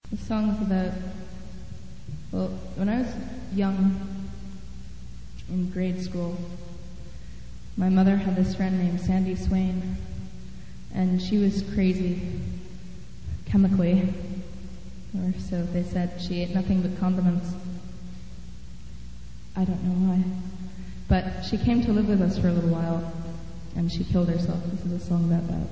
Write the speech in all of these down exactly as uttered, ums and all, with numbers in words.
The song's about, well, when I was young, in grade school, my mother had this friend named Sandy Swain, and she was crazy, chemically, or so they said. She ate nothing but condiments. I don't know why. But she came to live with us for a little while, and she killed herself. This is a song about that.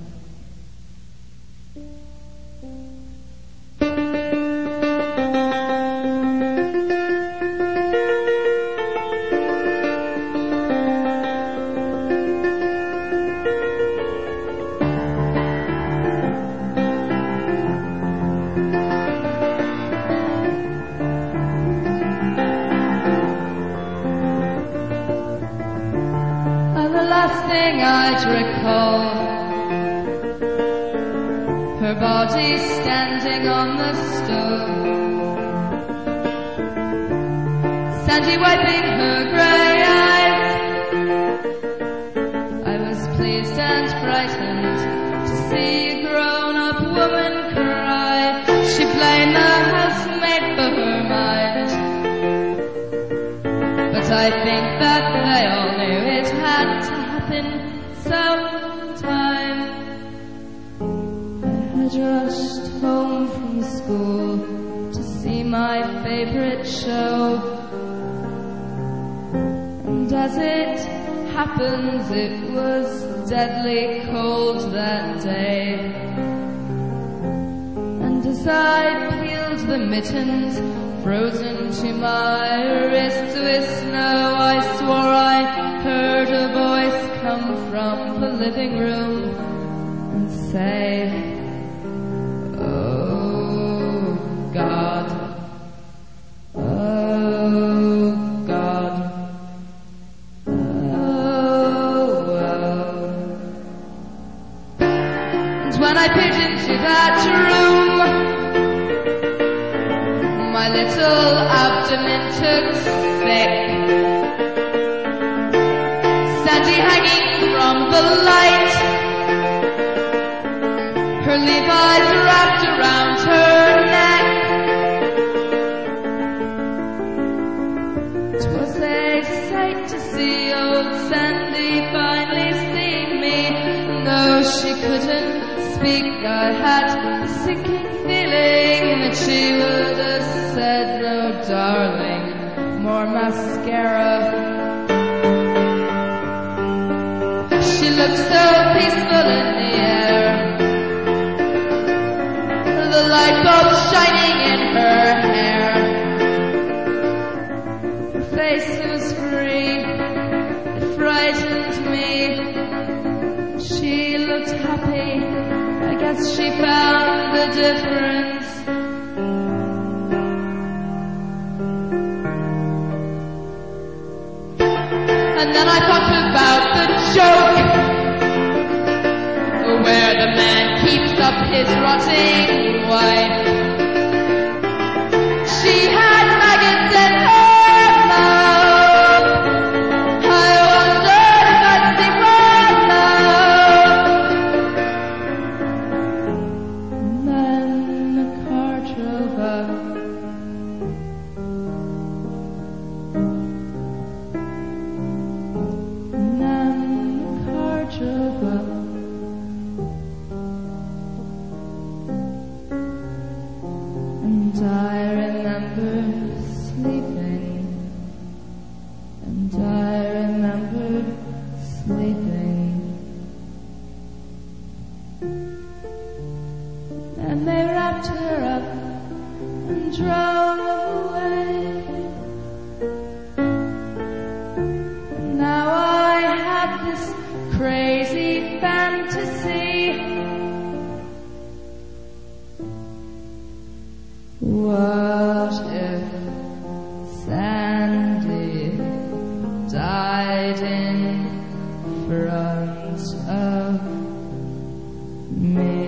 I'd recall her body standing on the stove, Sandy wiping her grey eyes. I was pleased and frightened to see a grown-up woman cry. She blamed the housemaid for her mind, but I think that they all knew it had to happen sometime. I had rushed home from school to see my favorite show, and as it happens, it was deadly cold that day. And as I peeled the mittens frozen to my wrists with snow, I swore I heard a voice come from the living room and say, "Oh God, oh God, oh, oh." And when I peered into that room, my little abdomen took sick. Sandy hanging from the light, her Levi's wrapped around her neck. 'Twas a sight to see old Sandy finally see me. No, she couldn't speak. I had a sinking feeling that she would have said, "No, darling, more mascara." She looked so peaceful in the air, the light bulb shining in her hair. Her face was free, it frightened me. She looked happy, I guess she found the difference. And then I talked about the joke where the man keeps up his rotting wife. She had maggots in her mouth. I wondered if I'd see one now. Then the car drove up. And I remember sleeping, and I remember sleeping, and they wrapped her up and drove away. And now I have this crazy fantasy. What if Sandy died in front of me?